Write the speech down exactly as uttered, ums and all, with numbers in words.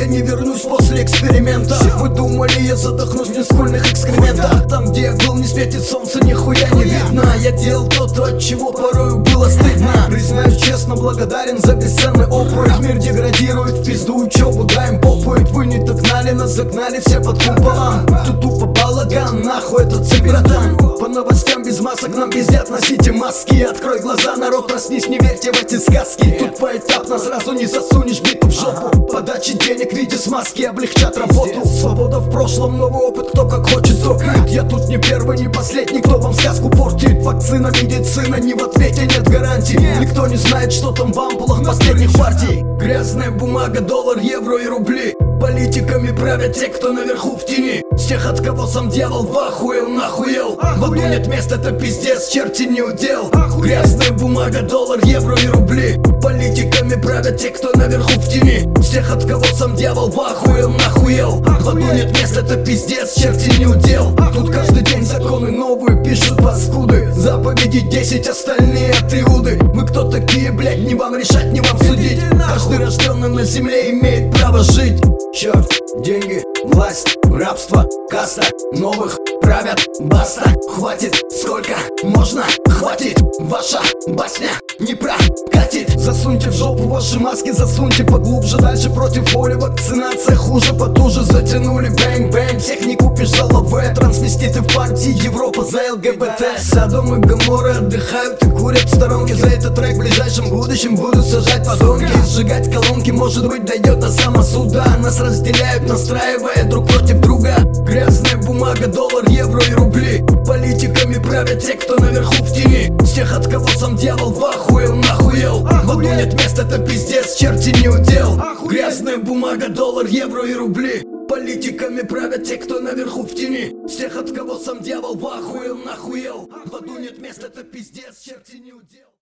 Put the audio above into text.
я не вернусь после эксперимента. Все вы думали, я задохнусь в нескольных экскрементах. Там, где я был, не светит солнце, нихуя не видно. Я делал то, от чего порою было стыдно. Признаюсь честно, благодарен за бесценный опыт. Мир деградирует, в пизду учебу, да им попоет. Вы не догнали, нас загнали все под куполом. Тут тупо балаган, нахуй этот цель, братан. По новостям без масок нам пиздят, носите маски. Открой глаза, народ, проснись, не верьте в эти сказки. Тут поэтапно, сразу не засунешь биту в жопу. Подачи денег в виде смазки облегчат работу. Свобода в прошлом, новый опыт, кто как хочет, тот крит. Я тут не первый, не последний, кто вам сказку портит. Вакцина, медицина, не в ответе, нет гарантий. Никто не знает, что там в ампулах последних партий. Грязная бумага, доллар, евро и рубли. Политиками правят те, кто наверху в тени. С тех, от кого сам дьявол вахуел, нахуел. В аду нет места, это пиздец, черти не удел. Грязная бумага, доллар, евро и рубли. Политиками правят те, кто наверху в тени. С тех, от кого сам дьявол вахуел, нахуел. В аду нет места, это пиздец, черти не удел. Тут каждый день законы новые пишут паскуды. Заповеди десять, остальные от Иуды. Мы кто такие, блять, не вам решать, не вам судить. Каждый рожденный на земле имеет право жить. Черт, деньги, власть, рабство, каста. Новых правят, баста. Хватит, сколько можно, хватит. Ваша басня не прокатит. Засуньте в жопу ваши маски, засуньте поглубже. Дальше против воли, вакцинация хуже, потуже. Затянули бэнг-бэнг, всех не купишь за лавэ. Трансвеститы в партии, Европа за ЛГБТ. Содом и Гоморры отдыхают и курят в сторонке. За этот трек в ближайшем будущем будут сажать подонки. Сжигать колонки, может быть, дойдет до самосуда. Нас разделяют, настраивая друг против друга. Грязная бумага, доллар, евро и рубли. Политиками правят те, кто наверху в тени. С тех, от кого сам дьявол вахуел, нахуел. В аду нет места, это пиздец, черти не удел. Грязная бумага, доллар, евро и рубли. Политиками правят те, кто наверху в тени. С тех, от кого сам дьявол вахуел, нахуел. В аду нет места, это пиздец, черти не удел.